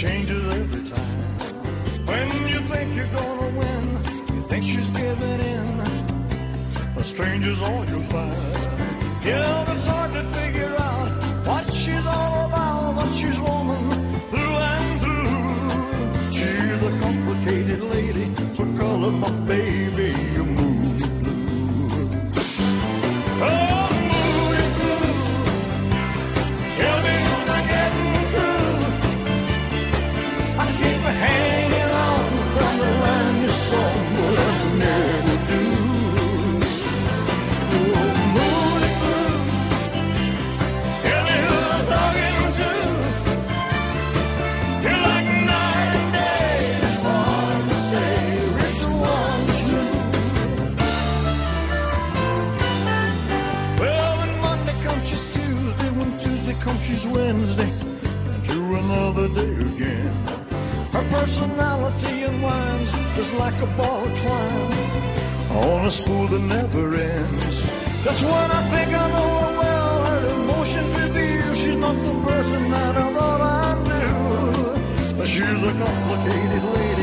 changes every time. When you think you're gonna win, you think she's giving in. A stranger's all you'll find. Yeah, it's hard to figure out what she's all about, but she's woman through and through. She's a complicated lady, so call her my baby, you moody blue. Oh, moody blue. Tell me when I'm getting through. I keep hanging on from the line you saw, but I never do. She's Wednesday, and to another day again. Her personality unwinds just like a ball of twine on a spool that never ends. That's when I think I know her well. Her emotions reveal she's not the person that I thought I knew. But she's a complicated lady.